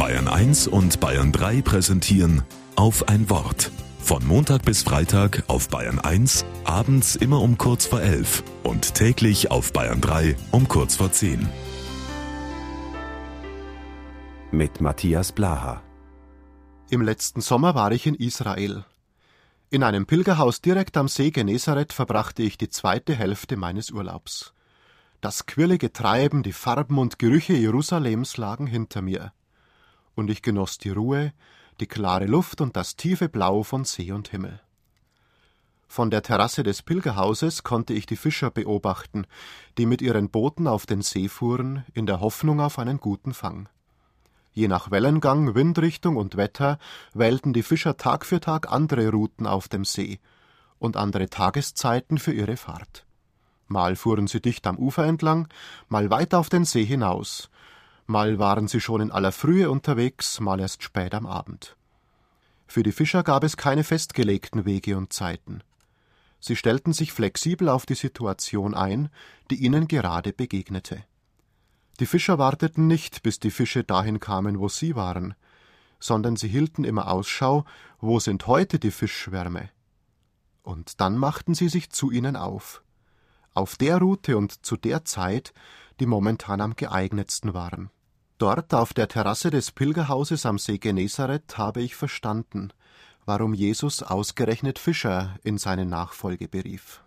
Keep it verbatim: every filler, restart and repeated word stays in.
Bayern eins und Bayern drei präsentieren Auf ein Wort. Von Montag bis Freitag auf Bayern eins, abends immer um kurz vor elf und täglich auf Bayern drei um kurz vor zehn. Mit Matthias Blaha. Im letzten Sommer war ich in Israel. In einem Pilgerhaus direkt am See Genezareth verbrachte ich die zweite Hälfte meines Urlaubs. Das quirlige Treiben, die Farben und Gerüche Jerusalems lagen hinter mir. Und ich genoss die Ruhe, die klare Luft und das tiefe Blau von See und Himmel. Von der Terrasse des Pilgerhauses konnte ich die Fischer beobachten, die mit ihren Booten auf den See fuhren, in der Hoffnung auf einen guten Fang. Je nach Wellengang, Windrichtung und Wetter wählten die Fischer Tag für Tag andere Routen auf dem See und andere Tageszeiten für ihre Fahrt. Mal fuhren sie dicht am Ufer entlang, mal weit auf den See hinaus. Mal waren sie schon in aller Frühe unterwegs, mal erst spät am Abend. Für die Fischer gab es keine festgelegten Wege und Zeiten. Sie stellten sich flexibel auf die Situation ein, die ihnen gerade begegnete. Die Fischer warteten nicht, bis die Fische dahin kamen, wo sie waren, sondern sie hielten immer Ausschau, wo sind heute die Fischschwärme? Und dann machten sie sich zu ihnen auf. Auf der Route und zu der Zeit, die momentan am geeignetsten waren. Dort auf der Terrasse des Pilgerhauses am See Genezareth habe ich verstanden, warum Jesus ausgerechnet Fischer in seine Nachfolge berief.